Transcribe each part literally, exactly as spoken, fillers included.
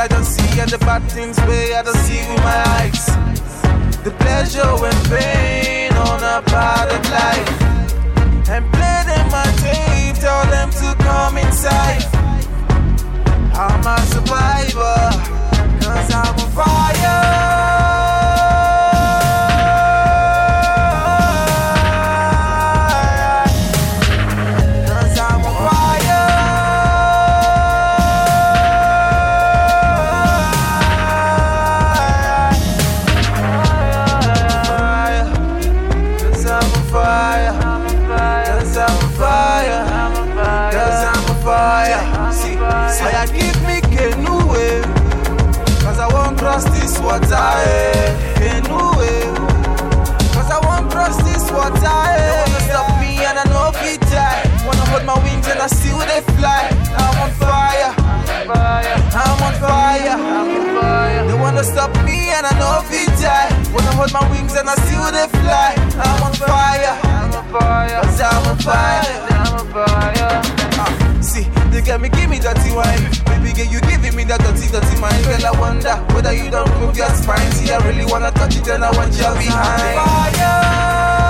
I don't see, and the bad things way I don't see with my eyes. The pleasure and pain on a part of life. And play them my tape, tell them to come inside. I'm a survivor, cause I'm on fire. This water, anyway. Cause I won't cross this water. They wanna stop me and I know if it die. Wanna hold my wings and I see where they fly. I'm on fire, I'm on fire. They wanna stop me and I know if it die. Wanna hold my wings and I see where they fly. I'm on fire, cause I'm on fire, I'm on fire. Uh, see, they get me, give me dirty wine. Baby girl, you giving me that dirty, dirty mind. Girl, I wonder whether you don't move your spine. See, I really wanna touch it and I want you behind. Fire.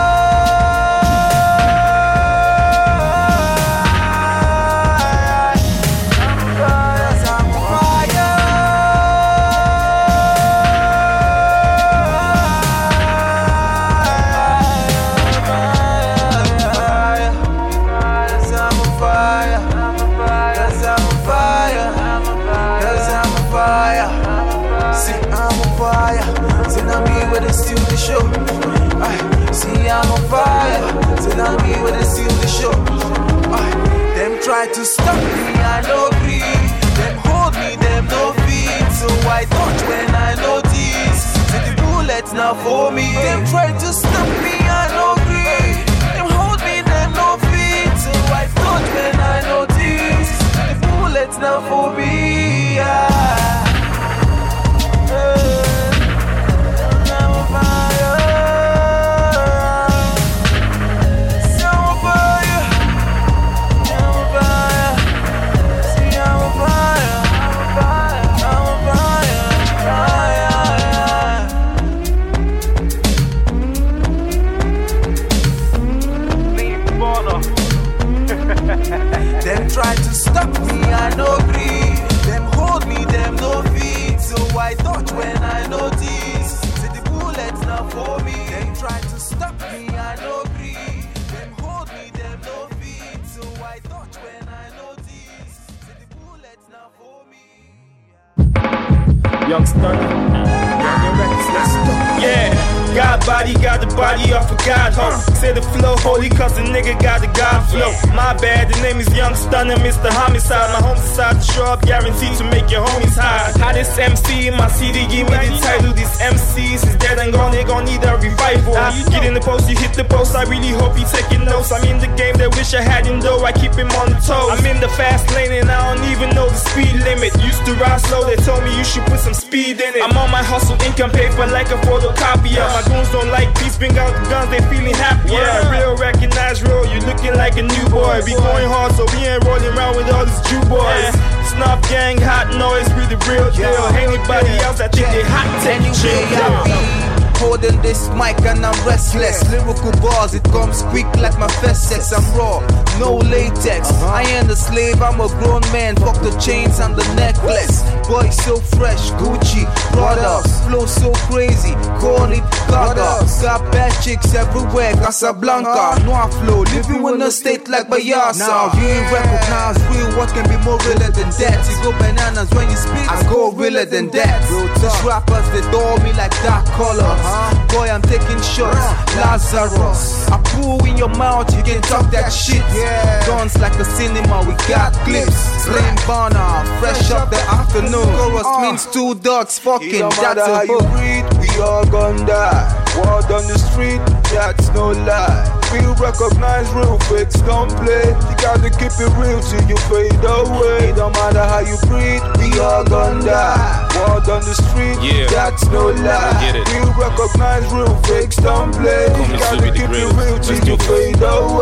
Show. Aye. See, I'm on fire. So now me with the seal the show. Aye. Them try to stop me, I no agree. Them hold me, them no feet. So I touch when I notice. See the bullets now for me. Them try to stop me, I no agree. Them hold me, them no feet. So I touch when I notice. See the bullets now for me. Yeah. Uh. Them try to stop me, I no agree. Them hold me, them no feet. So I touch when I notice. See the bullets now for me. Them try to stop me, I no agree. Them hold me, them no feet. So I touch when I notice. See the bullets now for me. Young Stunner. Yeah, God body, got the body off of God, ho. Say the flow holy cause the nigga got the God flow. My bad, the name is Young Stunner, Mister Homicide. My homies decide to show up, guaranteed to make your homies hide. Hottest M C in my C D, give me the title. These M Cs is dead and gone, they gon' need a revival. Get in the post, you hit the post, I really hope you taking notes. I'm in the game, they wish I had him though, I keep him on the toes. I'm in the fast lane and I don't even know the speed limit. Used to ride slow, they told me you should put some speed in it. I'm on my hustle, income paper like a photocopier. My goons don't like peace, bring out the guns, they feeling happier. Real recognize real, you looking like a new boy. Be going hard, so we ain't rolling around with all these Jew boys. Snuff gang, hot noise, we the real deal. Anybody else, I think they hot, take it chill. Holding this mic and I'm restless. Lyrical bars, it comes quick like my fest sex. I'm raw, no latex. I ain't a slave, I'm a grown man. Fuck the chains and the necklace. Boy so fresh, Gucci, Prada. Flow so crazy, call it Gaga. Got bad chicks everywhere, Casablanca. Noir flow, living in a state like Bayasa. Now you ain't recognize real, what can be more realer than that? You go bananas when you speak, I go realer than that. These rappers, they adore me like dark colors. Boy, I'm taking shots, Lazarus. I pull in your mouth, you can talk that shit. Guns like a cinema, we got clips. Slim Bonner, fresh up the afternoon. Chorus means two dogs fucking, that's a hook. We all gon' die. Word on the street, that's no lie. Real recognize real fakes, don't play. You gotta keep it real till you fade away. It don't matter how you breathe, we all gon' die. Word on the street, yeah. That's no lie. Real recognize real fakes, don't play. You gotta keep it real till you fade away.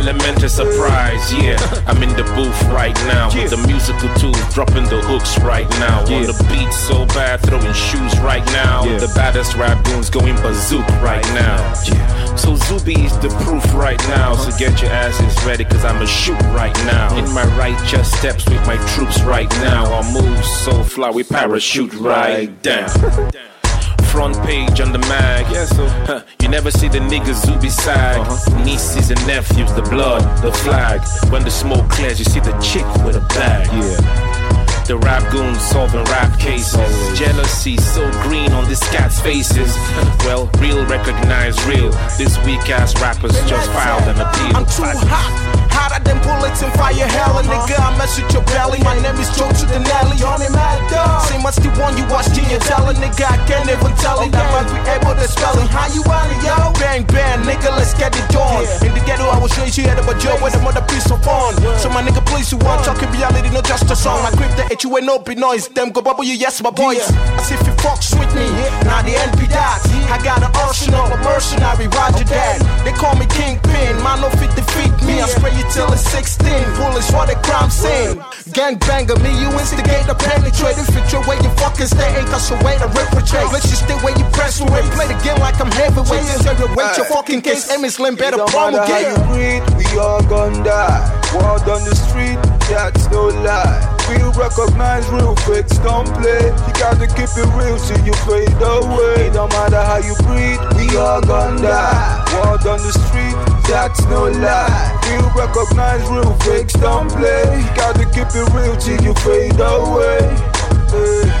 elementary surprise, yeah. I'm in the booth right now with the musical tools, dropping the hooks right now. On the beat so bad, throwing shoes right now. The baddest rap goons going bazook right now. So Zuby is the proof right now. So get your asses ready, cause I'ma shoot right now. In my righteous steps with my troops right now. Our moves so fly, we parachute right down. Front page on the mag. Yes, sir. Huh, you never see the niggas Zuby sag. Uh-huh. Nieces and nephews, the blood, the flag. When the smoke clears, you see the chick with a bag. Yeah. The rap goons solving rap cases. Always. Jealousy so green on these cats' faces. Well, real recognize real. These weak ass rappers just filed an appeal. I'm too hot, hotter than bullets and fire hell. And nigga, I mess with your belly. My name is Joe to the Nelly. On it, mad dog. Same as the one you watched in your telling. Nigga, I can't even tell it. That might be able to spell it. How you want it, yo? Bang, bang, nigga, let's get it on. In the ghetto, I was raised here at a Joe with a mother piece of fun. So my nigga, please, you want talking reality, not just a song. I grip the you ain't no be noise, them go bubble you, yes, my boys. Yeah. As if you fucks with me, yeah. Now the N P dots. I got an arsenal, a mercenary, roger okay. That. They call me Kingpin, man, no fit defeat me. Yeah. I spray you till it's sixteen, bullets for the crime scene. Gangbanger, me, you instigate the penetrate. If it's your way, you fucking stay, ain't got some way to repatriate. Let's just stay where you press away. Play the game like I'm heavyweight. Deteriorate your fucking case, Emmy Slim better promulgate. How you breathe, we all gon' die. Word on the street, that's no lie. Real recognize real fakes, don't play. You gotta keep it real till you fade away. No matter how you breathe, we all gon' die. Word on the street, that's no lie. Real recognize real fakes, don't play. You gotta keep it real till you fade away. Hey.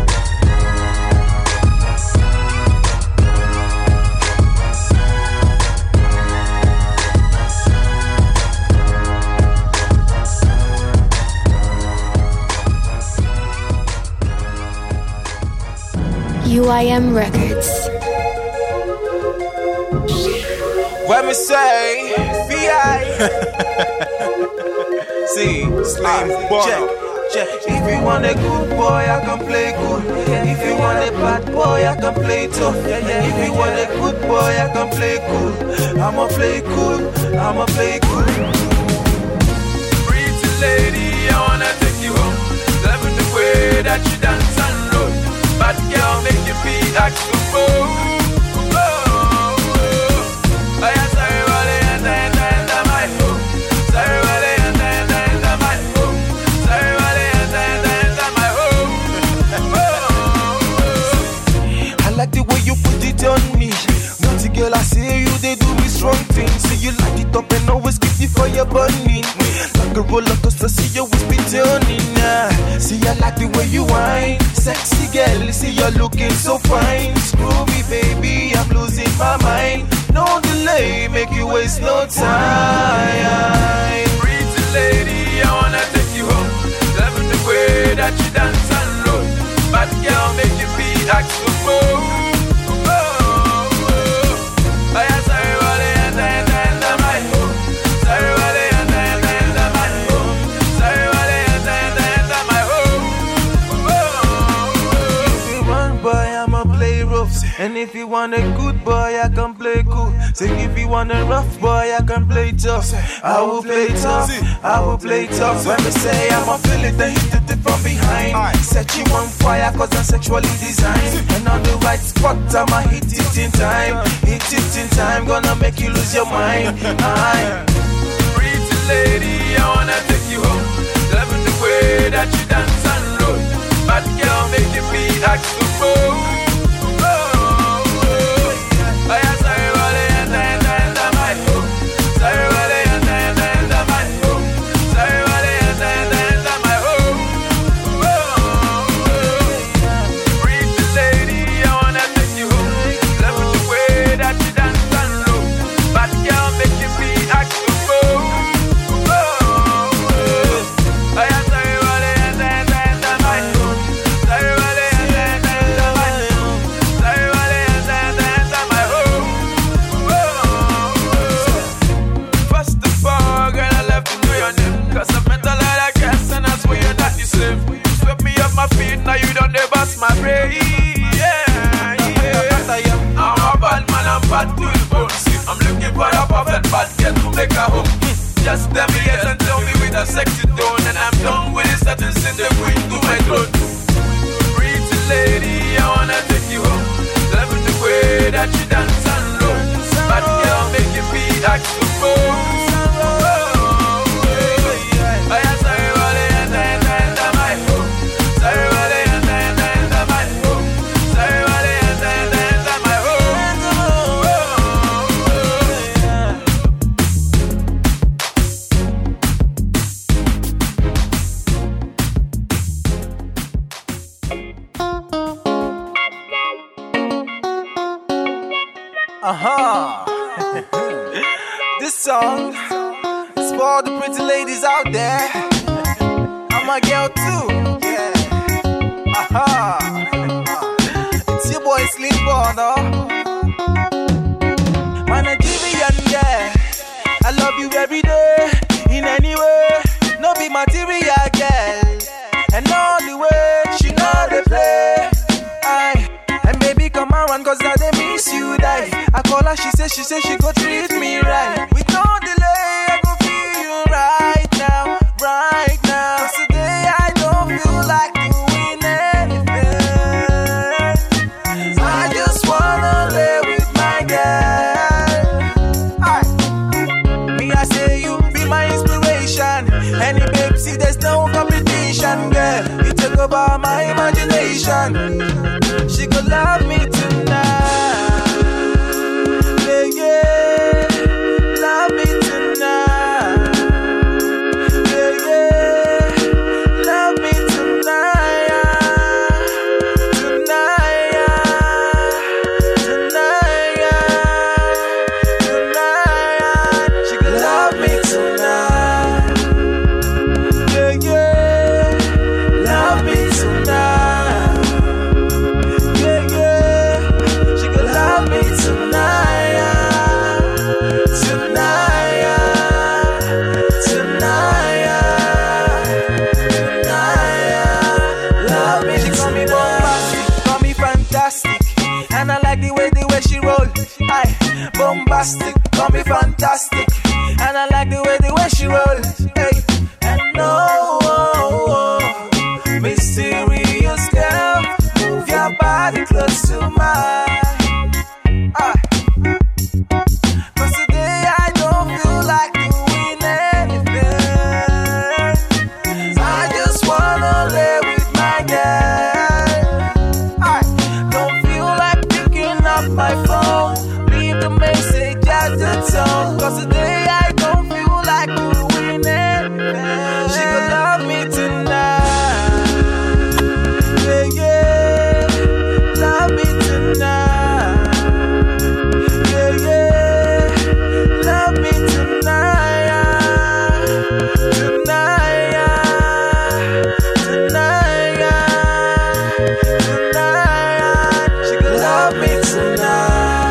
U I M Records. What me say? V I See, Slim check, check. If you want a good boy, I can play good. If you want a bad boy, I can play tough. If you want a good boy, I can play cool. I'ma play cool, I'ma play cool. Pretty lady, I wanna take you home. Loving the way that you dance and roll. Bad girl, make you feel like to go. Oh, oh, oh. I am sorry, Wally, and I and I my home. Sorry, Wally, and I and I my home. Sorry, Wally, and I and I my home. Oh, oh, oh. I like the way you put it on me. Naughty girl, I see you, they do me strong things. See you light it up and always keep the fire burning. Like a roller coaster, see you always be turning. Nah. See, I like the way you whine. Sexy girl, see you're looking so fine. Screw me, baby, I'm losing my mind. No delay, make you waste no time. Pretty lady, I wanna take you home. Loving the way that you dance and roll. Bad girl, make you feel like to go. Oh, oh, oh. I am sorry, Wally, and I and I my home. Sorry, Wally, and I and I my home. Sorry, Wally, and I and I my home. And if you want a good boy, I can play cool. Say if you want a rough boy, I can play tough. I will play tough, I will play tough. When me say I'ma feel it, then hit it from behind. Set you on fire cause I'm sexually designed. And on the right spot, I'ma hit it in time. Hit it in time, gonna make you lose your mind. I Pretty lady, I wanna take you home. Loving the way that you dance and roll. Bad girl, make you feel like to go. Now you done the bust my brain, yeah, yeah. I'm a bad man, I'm bad to the bone. I'm looking for a perfect bad girl to make a home. just tell me yes and tell me with a sexy tone. And I'm done with it, starting to send the queen to my throat. Pretty lady, I wanna take you home. Love the way that you dance and roll. But girl, make it be saxophone. Uh-huh. This song is for all the pretty ladies out there. I'm a girl too. Yeah. Uh-huh. It's your boy Sleepon, oh. My Nigerian girl, I love you every day, in any way. No be material girl, and all the way she know the play. I and baby come around cause I dey miss you die. I call her, she say, she say she go treat me right. With no delay, I go feel you right now, right now. Cause today I don't feel like doing anything. I just wanna lay with my girl. Aye. Me I say you be my inspiration. Any babe see there's no competition, girl. You take over my imagination. She could love me tonight. Bombastic, call me fantastic, and I like the way the way she rolls. Hey, and no, oh, oh, mysterious girl, move your body close to mine. Ah, cause today I don't feel like doing anything. I just wanna lay with my girl. I don't feel like picking up my phone. The message at the tone. Cause today I don't feel like doing it. She could love me tonight. Yeah, yeah. Love me tonight. Yeah, yeah. Love me tonight. Tonight. Tonight. Tonight. She could love me tonight.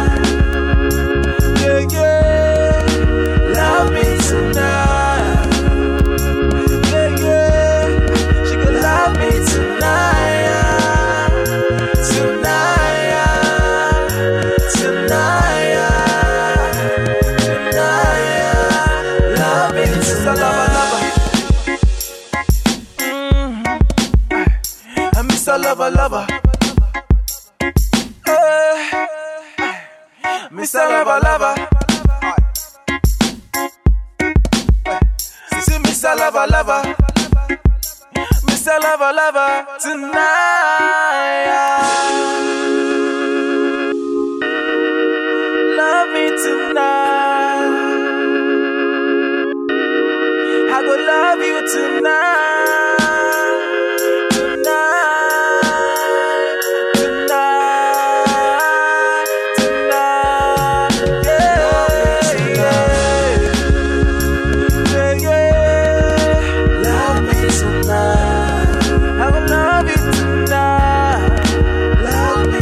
Lover, lover, hey, Mister Lover, lover, see Mister Lover, lover, Mister Lover, lover, tonight. Love me tonight. I go love you tonight. Love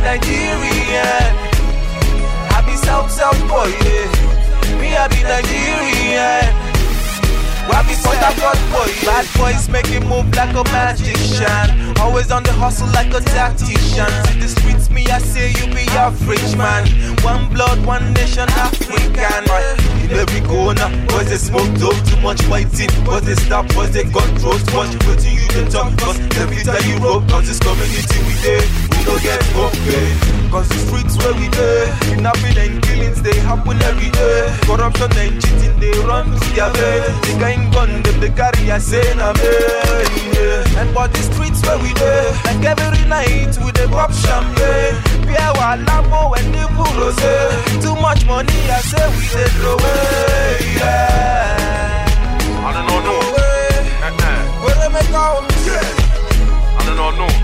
Nigerian. I be South South boy, yeah. Me I be Nigerian. I be Port Harcourt boy, bad boys make it move like a magician. Always on the hustle like a tactician. In the streets, me I say you be average man. One blood, one nation, African. In every corner, boys they smoke dope, too much fighting. Boys they stop, boys they control. Watch waiting you the talk, cause every time you rope, cause this community we there, we don't get okay. Cause the streets where we there, kidnapping and killings they happen every day. Corruption and cheating they run to their bed. They gang gun them they carry a say na me, yeah. And but the streets where we there, like every night we dey pop champagne. Pierre Lambo and the rose. Too much money I say we dey throw away, yeah. I don't know, no. Where they make out? I don't know, no.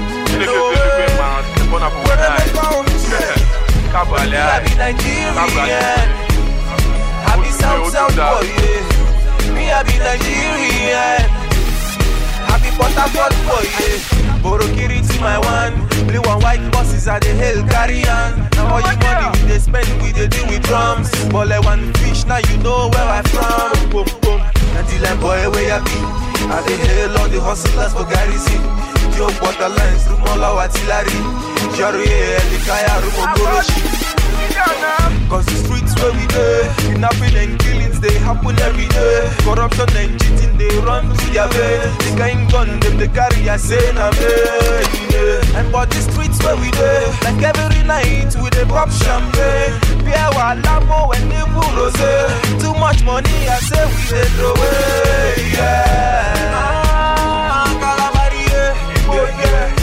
Where they make out? I be Nigerian. I be South South boy, yeah. Me I be Nigerian. I be Port Harcourt boy, yeah. Borokiri to my one. Blue and white buses are the hell carry-on. Now all you money we they spend, we they deal with drums. But like one fish, now you know where I from. Boom, boom. And the line boy where you be. I the hell all the hustlers for garrison. Yo, borderlines, Rumola, Watilari. Jari, Elikaya, Rumogoroshi. Cause the streets where we there, kidnapping and killings they happen every day. Corruption and cheating they run to their bed. They gang gun them they carry a say na me, yeah. And but the streets where we there, like every night we dey pop champagne. Pierre Lambo and the rose. Too much money I say we dey throw away, yeah. Ah, Calabari, yeah, yeah.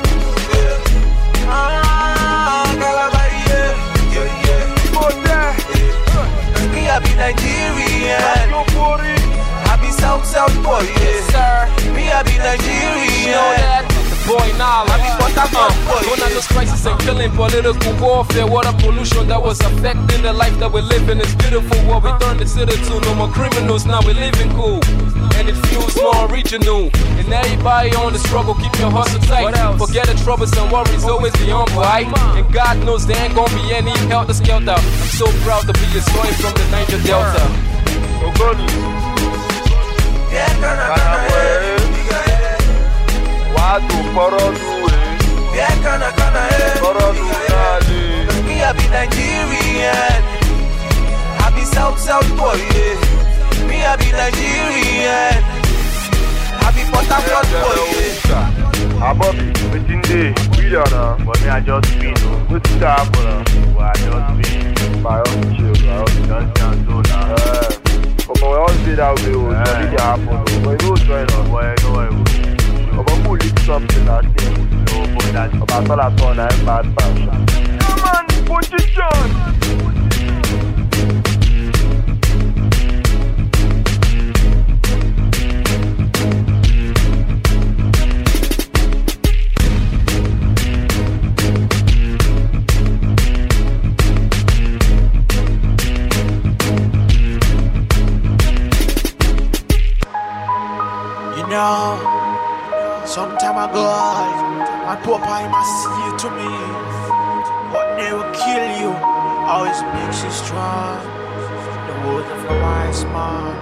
I be Nigerian. I be South South boy, yeah. Sir. Me I be Nigerian. You know that? The boy knowledge. I be Port Harcourt boy. Going on this crisis and killing, political warfare, water pollution that was affecting the life that we're living. It's beautiful what we turned the city to. No more criminals, now we're living cool. And it feels more regional. And everybody on the struggle, keep your hustle tight. Forget the troubles and worries, always be on right. And God knows there ain't gonna be any helter skelter. I'm so proud to be a soil from the Niger Delta. Ogoni. Yeah, kana kana eh. Wadu korodu eh. Yeah, kana kana eh. Korodu nali. Me I be Nigerian. I be South South boy, yeah. Me I be Nigerian. I be Port Harcourt boy, yeah. Abobi, wetin dey? We are na, but me I just been. Wetin dey happen? Well, I just been. My own chill, my own don't stand so now. Omo, we all say that way, oh, nothing dey happen. But you no join us. Boy, no way. Omo, who leak something that day? No, boy, that's about all I saw na bad fashion. Come on, position. Now, some time ago, my Popeye must see you to me. What never kill you, always makes you strong. The words of a wise man.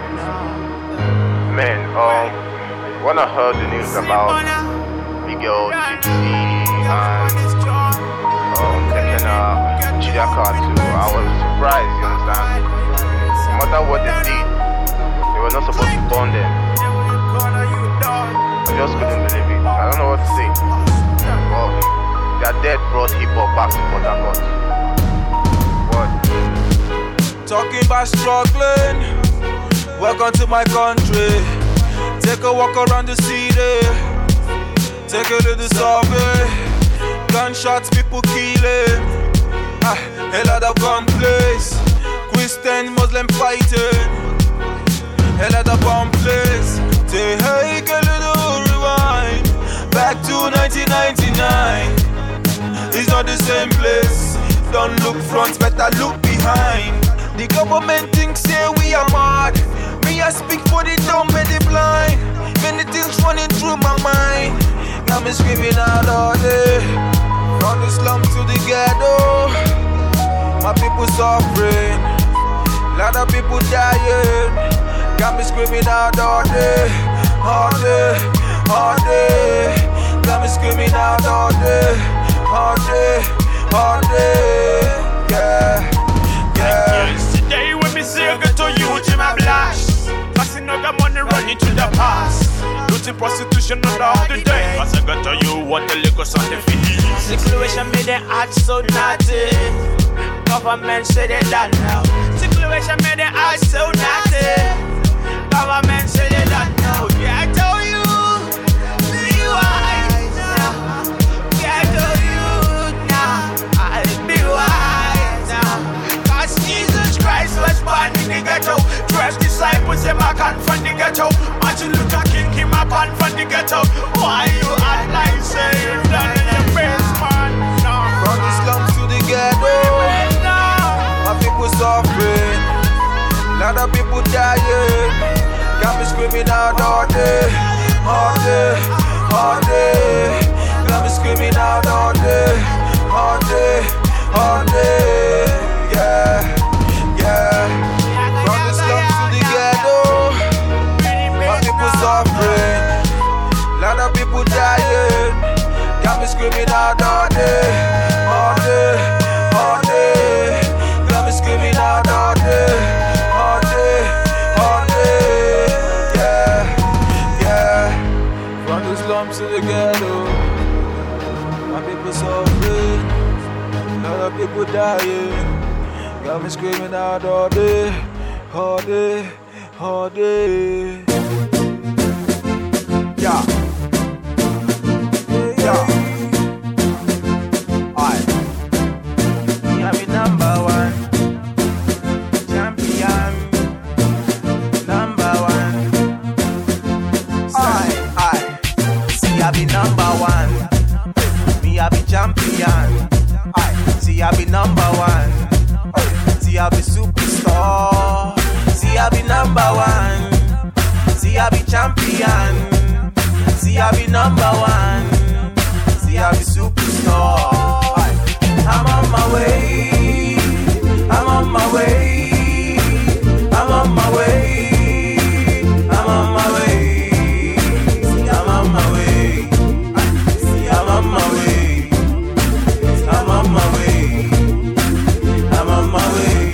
Man, um, when I heard the news about big girl Gypsy and um, taking a Chidaka too, I was surprised, you understand? No matter what they did, they were not supposed to burn them. I just couldn't believe it. I don't know what to say. Well, their death brought hip hop back to Port Harcourt. What? Talking about struggling. Welcome to my country. Take a walk around the city. Take a little subway. Gunshots, people killing. Ah, a lot of gunplays. Christian, Muslim fighting. A lot of bomb plays. Take a little rewind. Back to nineteen ninety-nine. It's not the same place. Don't look front, better look behind. The government thinks say we are mad. Me I speak for the dumb and the blind. Many things running through my mind. Got me screaming out all day. From the slum to the ghetto, my people suffering. Lot of people dying. Got me screaming out all day, all day, all day. Got me screaming out all day, all day, all day. Yeah, yeah. Today when me say get to you, to my blast. Passing out the money running to the past. Looting prostitution all the day. Cause I got to you what the liquor's on the feet. Situation made the heart so naughty. Government say they done now. Situation made the heart so naughty. Government say they done now. Yeah, I told you, be wise now. Yeah, I told you now, I'll be wise now. Cause Jesus Christ was born in the ghetto. Twelve disciples them a come from the ghetto. Martin Luther King came up on from the ghetto. Why you act like say you've done in your face, man? No. From the slums to the ghetto, my people suffering. Lot of people dying. Got me screaming out all day, all day, all day. Got me screaming out all day, all day, all day. Yeah, yeah. From the slums to the ghetto, my people suffering. Lot of people dying. Got me screaming out all day, all day, all day. Got me screaming out all day, all day, all day. Yeah, yeah. From the slums to the ghetto, my people suffering. Lot of people dying. Got me screaming out all day, all day, all day. Yeah. Yeah. Alright. You are the number one champion. Number one. Alright, alright. See, I be number one. Me, I be champion. Alright. See, I be number one. See, I be superstar. See, I be number one. See, I be champion. See, I be number one. See, I be superstar. I'm on my way. I'm on my way. I'm on my way. I'm on my way. See, I'm on my way. See, I'm on my way. I'm on my way. I'm on my way.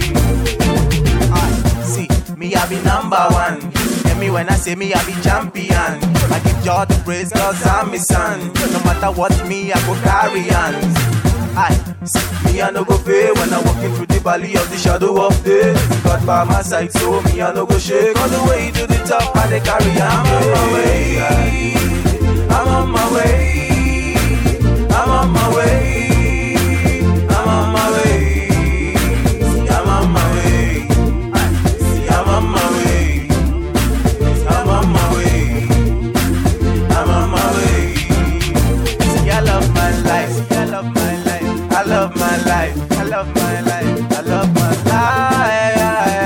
See, me, I be number one. Hear me when I say me, I be champion. I give y'all the praise cause I'm his son. No matter what me, I go carry on. I see me, I no go fail when I walking through the valley of the shadow of death. God by my side, so me, I no go shake. On the way to the top, I dey carry on. I'm on my way. I'm on my way. I'm on my way. I'm on my way. I'm on my way. I'm on my way. I'm on my way. I'm on my way. See, I love my life. See, I love my life. I love my life. I love my life. I love my life.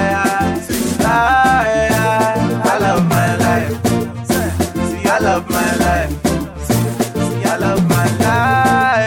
I love my life. See, I love my life. See, I love my life.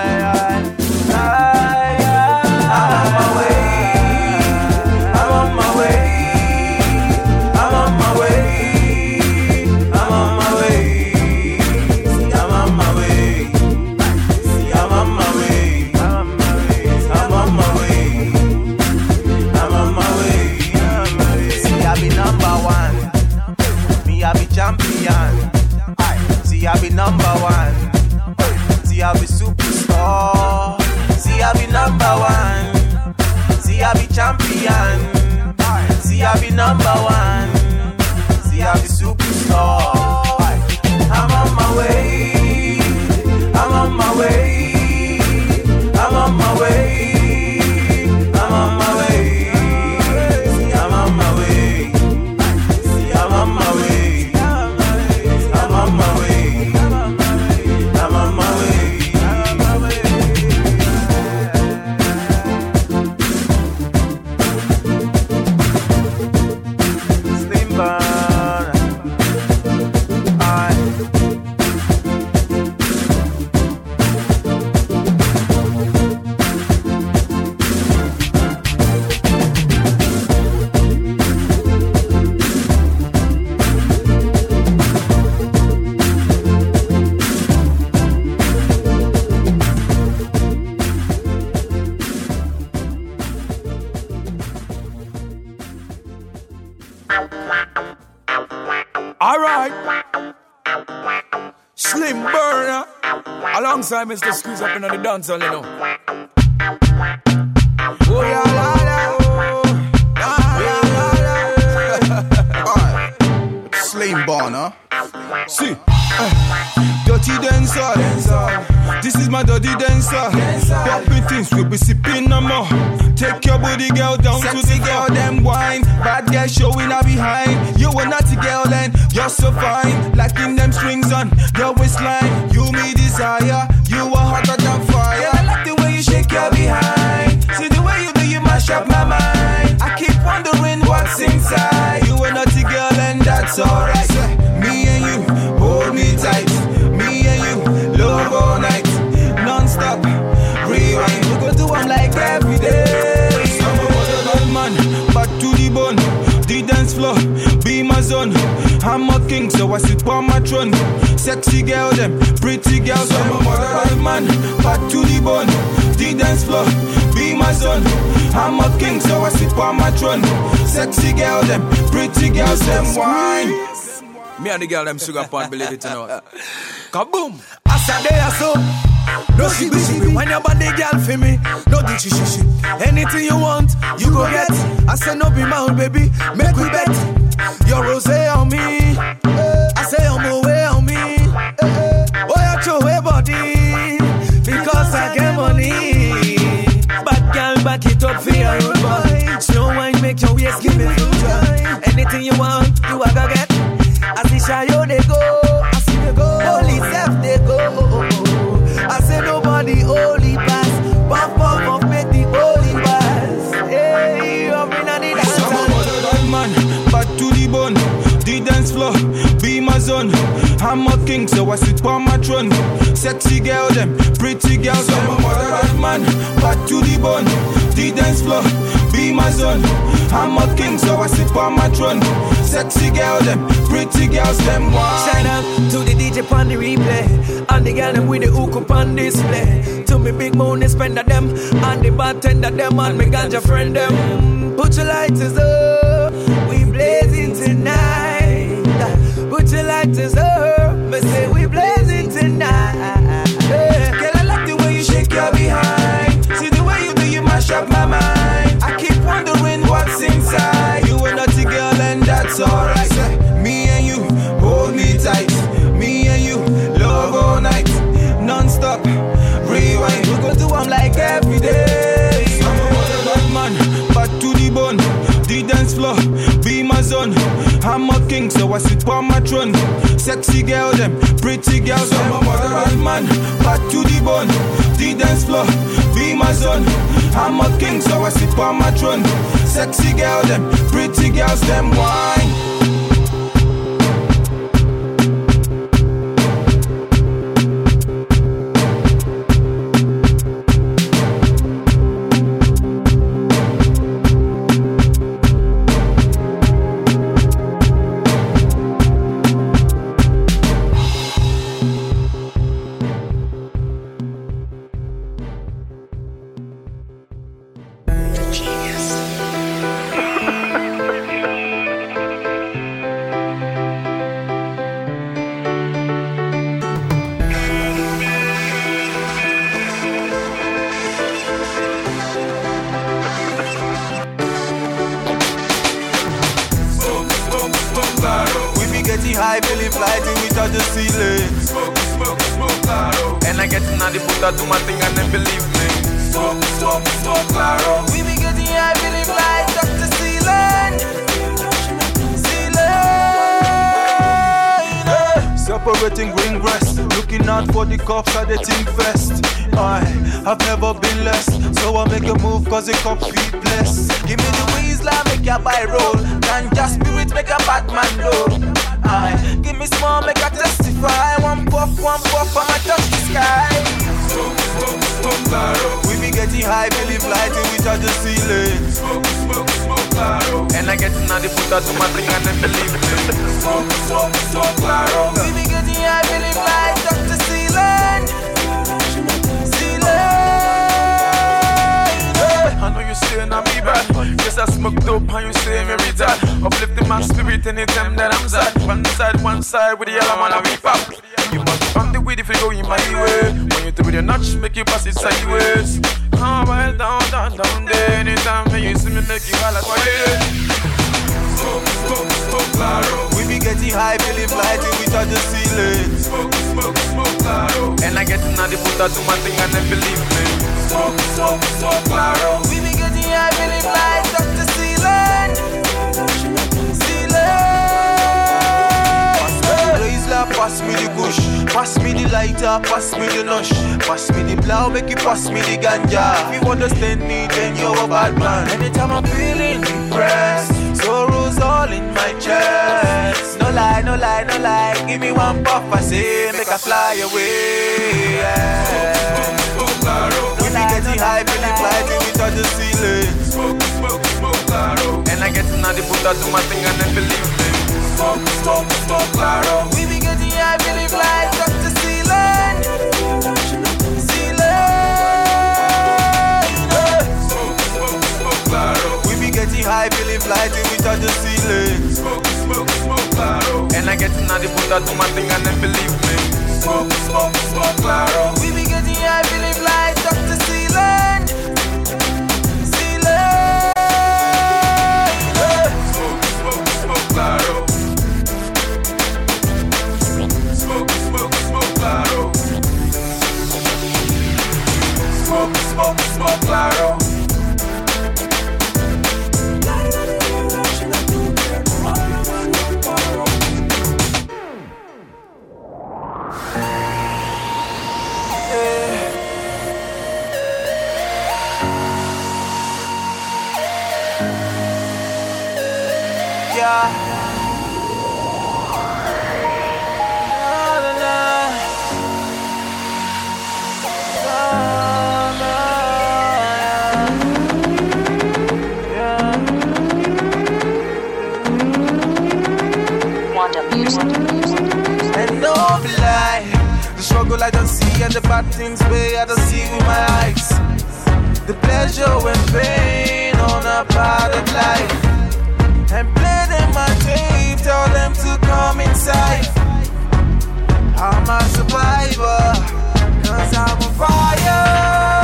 I'm on my way. I'm on my way. I'm on my way. I'm on my way. See, I'm on my way. See, I'm on my way. I'm on my way. I'm on my way. See, I be number one. Me, I be champion. See, I be number one. See, I be superstar. See, I be number one. See, I be champion. See, I be number one. See, I be superstar. I'm on my way. I'm on my way. I'm on my way. I'm on my way. See, I'm on my way. See, I'm on my way. I'm on my way. I'm on my way. Slim Bun. Alright. Slim Burner. Alongside Mister Squeeze up in the dance hall, you know. Oh, yeah, la, la. Slim Burner. See, uh, dirty dancer. This is my dirty dancer. Popping things, we be sipping no more. Take your booty girl down Sexy to the girl, floor. them wine. Bad girl showing her behind. You a naughty girl and you're so fine. Lacking them strings on your waistline. You me desire. You are hotter than fire. Yeah, I like the way you shake your behind. See the way you do, you mash up my mind. I keep wondering what's inside. You a naughty girl and that's alright. Me and you, hold me tight. Me and you, love all night. Non-stop, rewind. We go do them like every day. I'm a mother man, back to the bone. The dance floor, be my zone. I'm a king, so I sit on my throne. Sexy girl, them pretty girls. I'm a mother man, back to the bone. The dance floor, be my zone. I'm a king, so I sit on my throne. Sexy girl, them pretty girls, them wine. Me and the girl, them sugar pan, believe it or not. Kaboom! As I day or so, no shibby shibby. When your body girl for me, no ditchy shishi. Anything you want, you go get. I say no be mount, baby, make we bet. Your rose on me, I say on my way on me. Oh, you throw away body, because I get money. Bad girl, back it up for your own boy. Slow wine, make your waist give me future. Anything you want, you a go get. I see Shayo they go, I see they go, holy self they go. I say nobody holy pass, pop pop pop make the holy pass. Hey, you up in the dance. I'm a mother man, back to the bone. The dance floor, be my zone. I'm a king, so I sit on my throne. Sexy girl, them pretty girls. I'm a mother man, back to the bone. The dance floor, be my zone. I'm a king, so I sit on my throne. Sexy girl, them pretty girls, them wine. Shout out to the D J on the replay, and the girl them with the hook up on display. To me big money spender them, and the bartender them, and me ganja friend them. Put your lighters up, we blazing tonight. Put your lighters up, me say we blazing tonight. Yeah. Girl, I like the way you shake your behind. See the way you do, you mash up my mind. I keep wondering what's inside. You a naughty girl and that's alright. Me and you, hold me tight. Me and you, love all night. Non-stop, rewind. We go do them like every day. I'm a mother man, back to the bone. The dance floor, be my zone. I'm a king, so I sit on my throne. Sexy girl, them pretty girls. I'm a mother man, back to the bone. The dance floor, be my zone. I'm a king, so I sit on my throne. Sexy girl, them pretty girls, them wine. Do my thing and then believe me. Smoke, smoke, smoke, claro. We be getting high, believe like Doctor Ceiling. Ceiling. Separating green grass, looking out for the cops at the team fest. I have never been less, so I make a move cause the cops feel blessed. Give me the Weasla, make your buy roll. Ganja spirit, make a bad man low. Aye, give me small, make a testify. One puff, one puff, I'ma touch the sky. Smoke, smoke, smoke, claro. We be getting high, believe lighting, we touch the ceiling. Smoke, smoke, smoke, claro. And I get now the put out to my thing and then believe me. Smoke, smoke, smoke, claro. We be getting high, believe light, touch the ceiling. Ceiling. I know you see say not me bad. Yes, I smoked dope and you say me retard. Uplifting my spirit anytime that I'm sad. One side, one side with the yellow man and we pop. You must find the way if you go in my way. When you do with your notch, make you pass it sideways. Come right down, down, down there. Anytime when you see me, make you holler for it. Smoke, smoke, smoke, claro. We be getting high, feeling fly till we touch the ceiling. Smoke, smoke, smoke, claro. And I get to know the put out do my thing and then believe me. Smoke, smoke, smoke, claro. We be getting high, feeling fly, touch the ceiling. Ceiling. Pass me the kush, pass me the lighter, pass me the nush, pass me the blow, make you pass me the ganja. If you understand me, then you're a bad man. Anytime I'm feeling depressed, sorrows all in my chest. No lie, no lie, no lie. Give me one puff, I say, make I fly away. Yeah. We be getting high, feeling fly till we touch the ceiling. Smoke, smoke, smoke, claro. And I get to know the put out do my thing and then believe me. Smoke, smoke, smoke, claro. We be getting high, feeling fly, touch the ceiling. Ceiling. Smoke, smoke, smoke, claro. We be getting high, feeling fly till we touch the ceiling. Smoke, smoke, smoke, claro. And I get to know the put out do my thing and then believe me. Smoke, smoke, smoke, claro. We be getting high, feeling fly, touch the ceiling. Ceiling. Smoke, smoke, smoke, claro. Smoke, smoke, smoke, claro. Smoke, smoke, smoke, claro. Yeah. And no lie, the struggle I don't see and the bad things way I don't see with my eyes. The pleasure and pain on a part of life. And play them my tape, tell them to come inside. I'm a survivor, cause I'm a fire.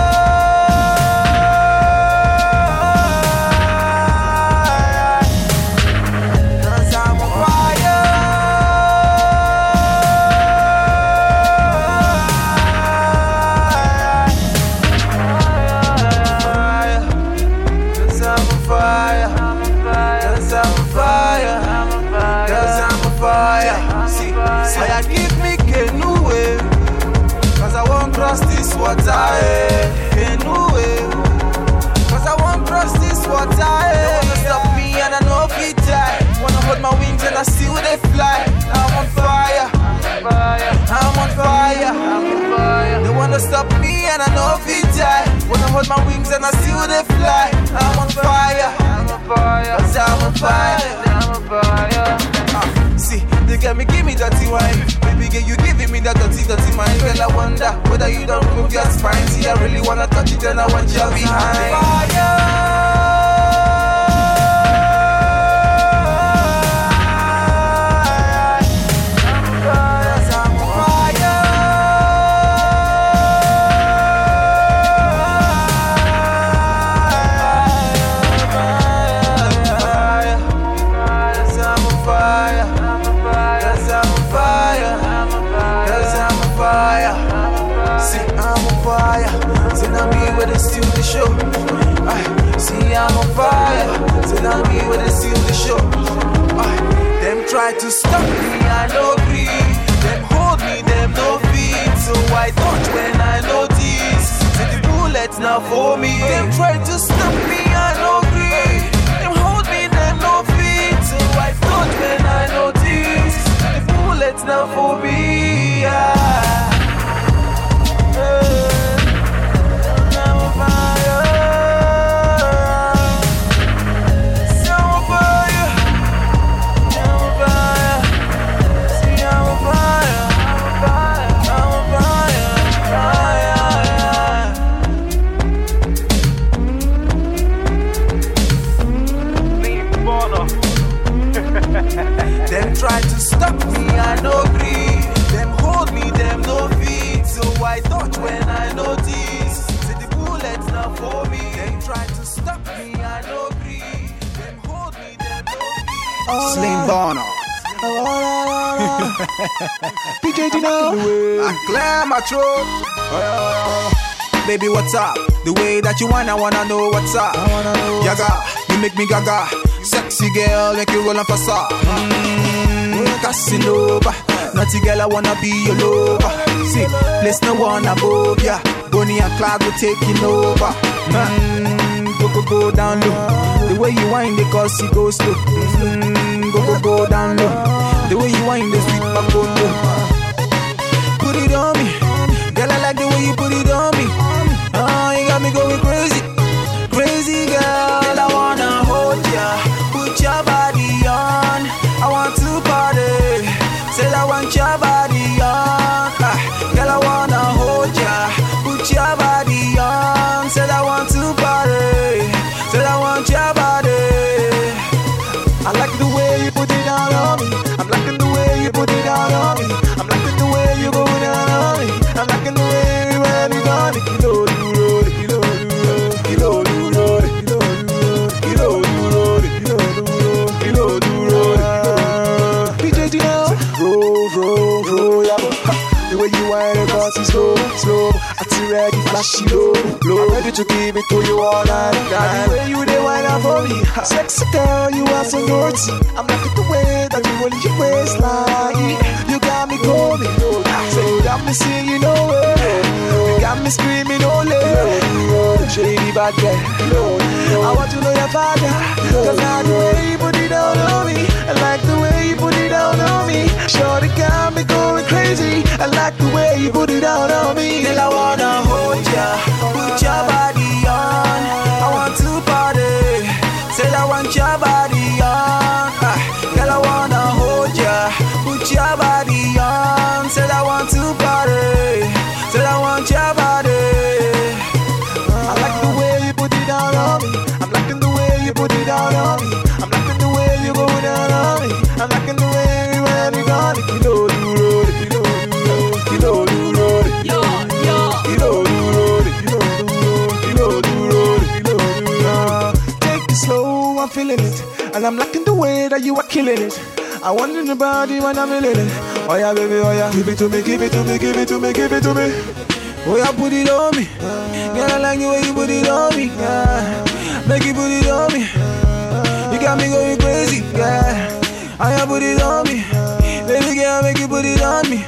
Water, anyway. Cause I won't cross this water. They wanna stop me and I know if it die. Wanna hold my wings and I see where they fly. I'm on fire, I'm on fire. They wanna stop me and I know if it die. Wanna hold my wings and I see where they fly. I'm on fire, cause I'm on fire. Uh, see, they get me, give me dirty wine. Baby girl, you giving me that dirty, dirty mind. Girl, I wonder whether you don't move your spine. See, I really wanna touch it and I want you behind. Fire. Show. I see I'm on fire. So now me when they seal the show. I, them try to stop me, I no breathe. Them hold me, them no feet. So I touch when I notice. See the bullets now for me. Them try to stop me, I no breathe. Them hold me, them no feet. So I touch when I notice. See the bullets now for me. Yeah. Uh, Them try to stop me, I no agree. Them hold me, them no feed. So I touch when I notice. Say the bullets not for me. Them try to stop me, I no agree. Them hold me, them no feed. Slim Bonner. P J Dino, I clear my throat. Baby, what's up? The way that you want, I wanna know what's up. Yaga, you make me gaga. Sexy girl, make you roll on facade. Mmm, Casanova. Naughty girl, I wanna be your lover. See, place no one above ya. Bonnie and Clyde will taking over. Mmm, go go go down low. The way you wind it, cause it goes slow. Mmm, go go go down low. The way you wind the sweet back go low. Put it on me, girl. I like the way you put it on me. Oh, you got me going crazy, crazy girl. I wanna hold ya, put your body on. I want to party, say I want your body on. Ah, girl, I wanna hold ya, put your body on. Say I want to party, say I want your body. I like the way you put it down on me. I'm liking the way you put it down on me. I'm liking the way you go down on me. I'm liking the way you have me gone. Kilo duro, kilo duro, kilo duro, kilo duro, kilo duro, kilo duro. P J Dino, roll, roll, roll, yeah. The way you wind it, cause it's slow, slow. I see ready, flashy, low, low. I'm ready to give it to you all night. Now the way you dey wind up for me, sexy girl, you are so naughty. I'm liking the way that you roll your waistline. You got me going, so you got me singing no way. You got me screaming ole. Shady bad girl, I want to know your father. Cause now the way you put it down on me, I like the way you put it down on me. Shorty got me going crazy. I like the way you put it down on me. Girl, I wanna hold ya, put your body on. I want to party, say I want your body on. Ah, girl, I wanna hold ya, put your body on. Say I want to party, say I want your body. I like the way you put it down on me. I'm liking the way you put it down on me. I'm liking the way you go down on me. I'm liking the way you have me gone. Kilo duro, kilo duro, kilo duro, yo yo, kilo duro, kilo duro, kilo duro, kilo duro. Take it slow, I'm feeling it, and I'm liking the way that you are killing it. I want in the body when I'm feeling it. Oh yeah, baby, oh yeah, give it to me, give it to me, give it to me, give it to me. Oh yeah, put it on me. Girl, I like the way you put it on me. Yeah. Make you put it on me. You got me going crazy. Yeah. I yeah, put it on me. Baby girl, make you put it on me.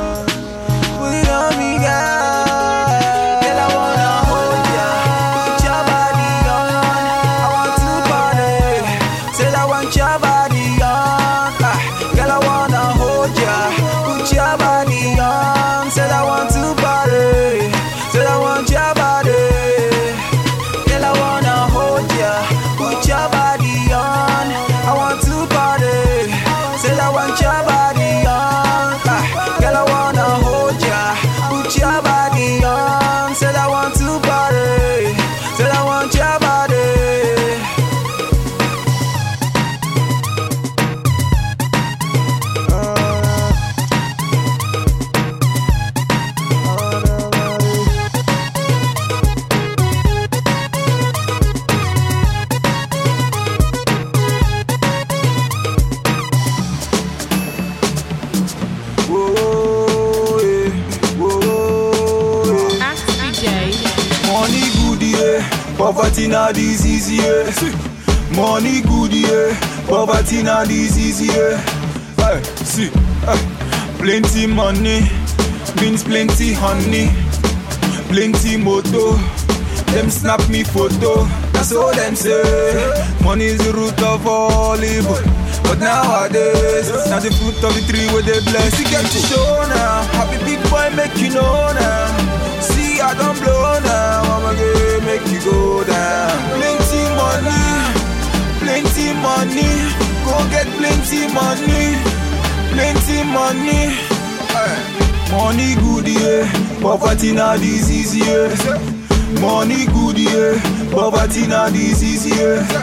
Put it on me, girl. Girl, I wanna hold ya, put your body on. I want to party, say I want your body on. Ah, girl, I wanna hold ya, put your body on. Say I want to party, say I want your body. Girl, I wanna hold ya, put your body on. I want to party, say I want your body on. Ah, girl, I wanna hold ya, put your body on. Say I want to party, say I want your body. Poverty not this easy, yeah. Money good, yeah. Poverty not this easy, yeah. Hey, see, uh, plenty money means plenty honey, plenty moto. Them snap me photo, that's all them say. Money is the root of all evil, but nowadays, now the fruit of the tree where they bless. You get to show now, happy big boy make you know now. See, I don't blow now, I'ma get make you go down. Plenty money, plenty money, go get plenty money, plenty money. Hey. Money good, yeah, poverty not this easy, yeah. Money good, yeah, poverty not this easy, yeah.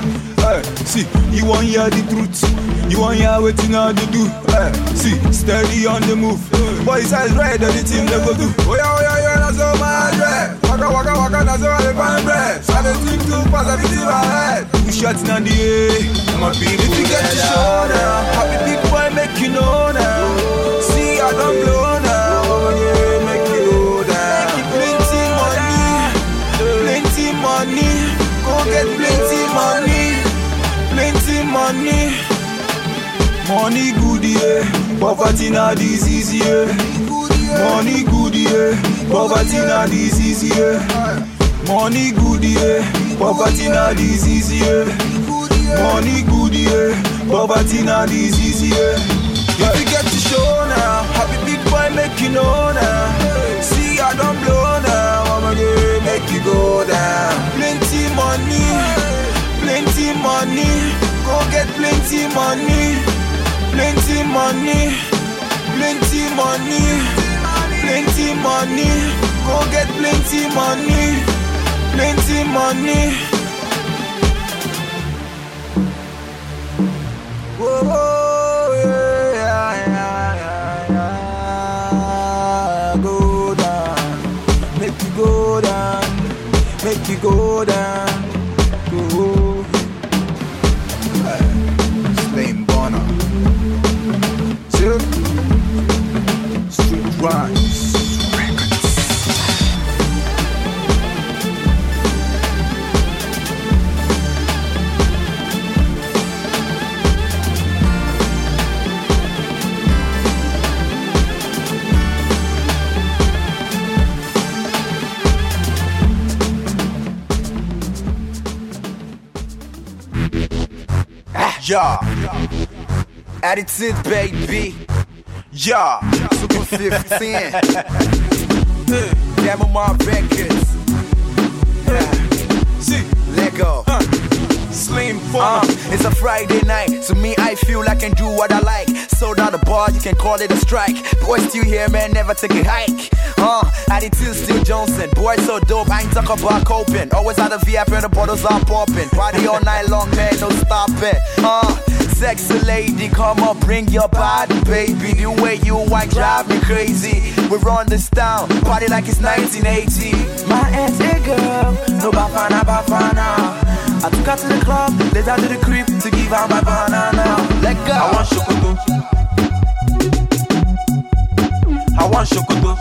Hey, see, you want hear the truth. You want hear what you know to do. Hey, see, steady on the move. Boys eyes red, everything they go do. Oh yeah, oh yeah, yeah, that's all my dread. Waka waka waka, that's all the fine bread. So they think too fast, everything my head. Two shots in the air, my people. If you get to show now, happy big boy make you know now. See, I don't blow now. Oh yeah, make you know that. Plenty money, plenty money. Go get plenty money, plenty money. Money good yeah, poverty not disease yeah. Money good yeah, poverty not disease yeah. Money good yeah, poverty not disease yeah. Money good yeah, poverty not disease yeah. If you get to show now, happy big boy make you know now. See I don't blow now, I'ma get make you go down. Plenty money, plenty money. Go get plenty money. Plenty money, plenty money, plenty money. Go get plenty money, plenty money. Whoa, yeah, yeah, yeah, yeah. Go down, make you go down, make you go down. Go. Slim Bonner. Street Rhymes Records. Yeah, attitude baby. Yeah, Super fifteen. Damn my records. See, let go. Uh, Slim uh, it's a Friday night, so me I feel I can do what I like. Sold out the bar, you can call it a strike. Boys still here, man, never take a hike. Uh, attitude still Johnson. Boy so dope, I ain't talk about coping. Always out of V I P and the bottles are popping. Party all night long, man, no stopping. Uh. Sexy lady, come up, bring your body, baby. The way you white drive me crazy. We run this town, party like it's nineteen eighty. My aunt's a girl, no bafana, bafana. I took her to the club, let her to the crib to give her my banana. Let go. I want chocolate. I want chocolate.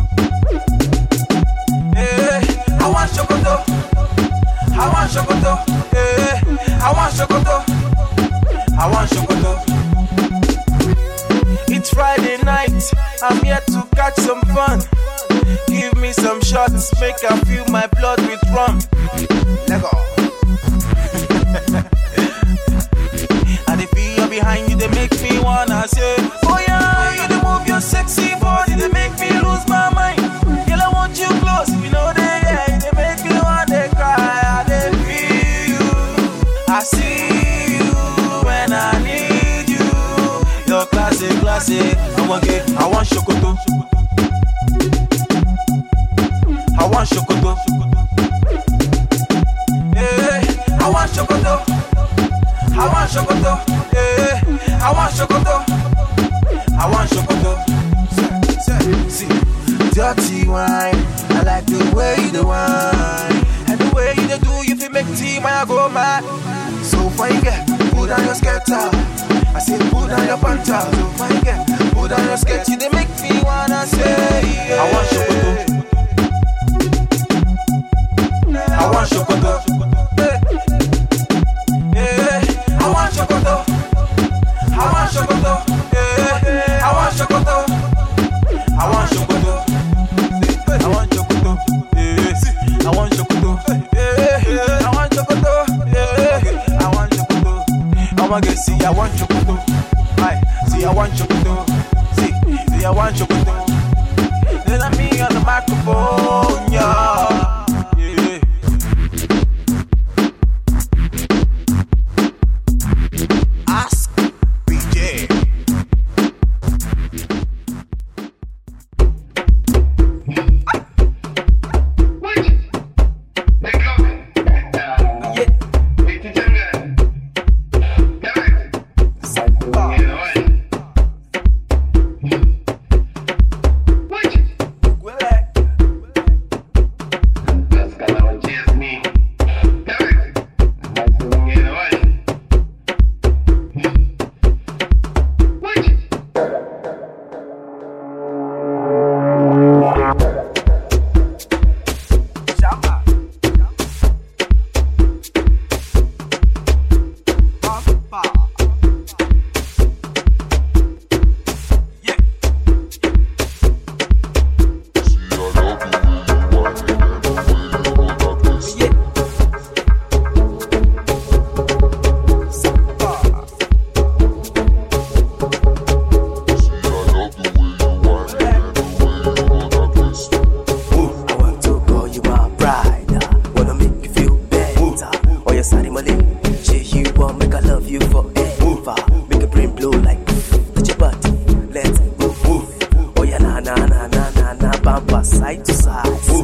Hey, I want chocolate. I want chocolate. Hey, I want chocolate. I want chocolate. It's Friday night, I'm here to catch some fun. Give me some shots, make I feel my blood with rum. Let go. And the feel behind you, they make me wanna say, oh yeah, you they move your sexy body, they make me lose my mind. Girl, I want you close, you know they, yeah, they make me wanna cry. I they feel you, I see. I need you, your classic, classic. I want get, I want chocolate. I want chocolate. Yeah, I want chocolate. I want chocolate. Yeah, I want chocolate. I want chocolate. See, dirty wine. I like the way you do wine, and the way you do. You feel make tea, I go mad. So fine, get. Put on your skirt, I say put on your pants. So fine girl, put on your skirt. You they make me wanna say yeah. I want chocolate. I want chocolate. Yeah, I want chocolate. I want chocolate. Yeah, I want chocolate. I want chocolate. I want chocolate. Yeah, I want chocolate. Yeah, I want chocolate. Yeah, I want chocolate. I'ma get see, I want chocolate. Aye, see, I want chocolate. See, see, I want chocolate. Then I'm me on the microphone, yeah. blow like touch your body, let's move, move. Oh yeah, na na na na na na, bumper side to side. Move.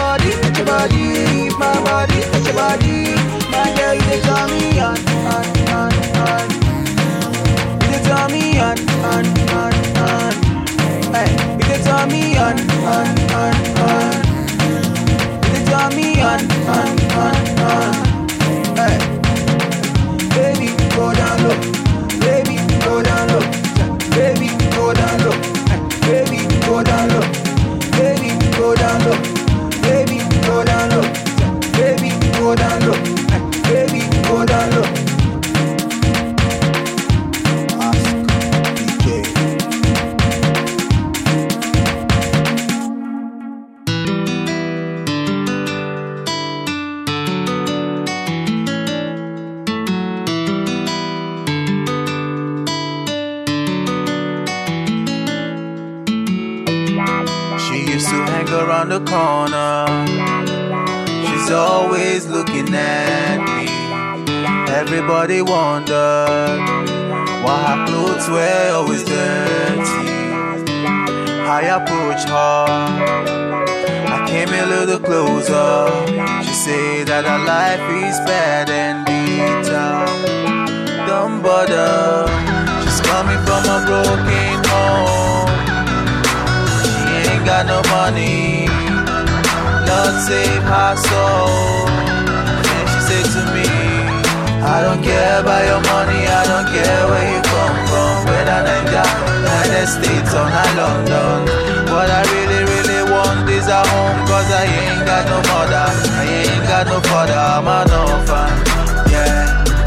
body, my body, touch your body. My girl, you dey turn me on, on, around the corner. She's always looking at me. Everybody wondered why her clothes were always dirty. I approached her, I came a little closer. She said that her life is bad and bitter. Don't bother, she's coming from a broken home. She ain't got no money, Lord save her soul. And she said to me, I don't care about your money, I don't care where you come from, whether Nigeria, United States or not London. What I really, really want is a home, cause I ain't got no mother, I ain't got no father, I'm an orphan, yeah.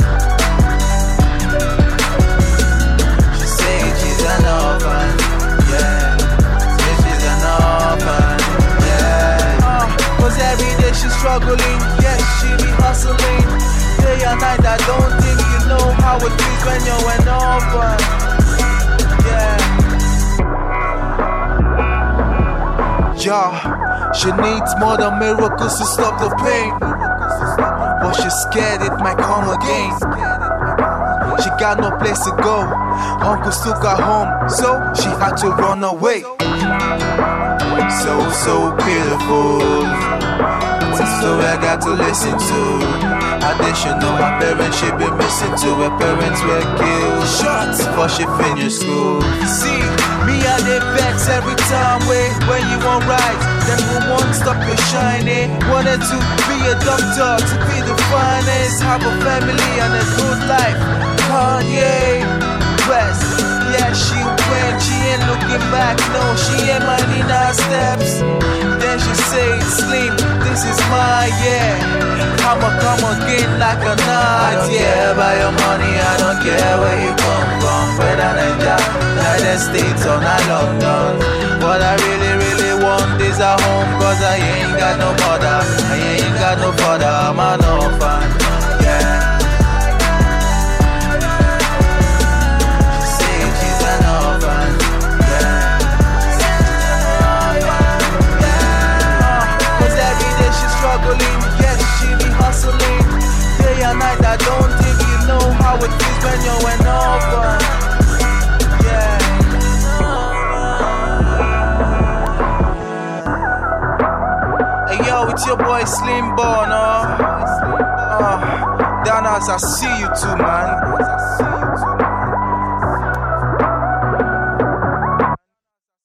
She said she's an orphan, yeah. Said she's an orphan, yeah. uh, Cause every day she's struggling, yes, she be hustling. Day and night, I don't think you know how it feels when you're an orphan. Yeah. Yeah, she needs more than miracles to stop the pain, but she's scared it might come again. She got no place to go, uncles took her home, so she had to run away. So, so pitiful, it's a story I got to listen to. Additional, my parents should be missing too. Her parents were killed shots before she finished school. See, me and they vex every time when, when you won't rise. Then who won't stop your shining. Wanted to be a doctor, to be the finest, have a family and a good life. Kanye West, yeah, she went, she ain't looking back, no, she ain't minding her steps. Then she said, Slim, this is my year, I'ma come again like a knight. Yeah, by your money, I don't care where you come from, whether Nigeria, United States or not London. What I really, really want is a home, cause I ain't got no mother, I ain't got no father, I'm an orphan, yeah. Yes, she be hustling day and night. I don't think you know how it feels when you're an orphan. Yeah. Hey yo, it's your boy Slim Born, uh. uh Down as I see you too, man.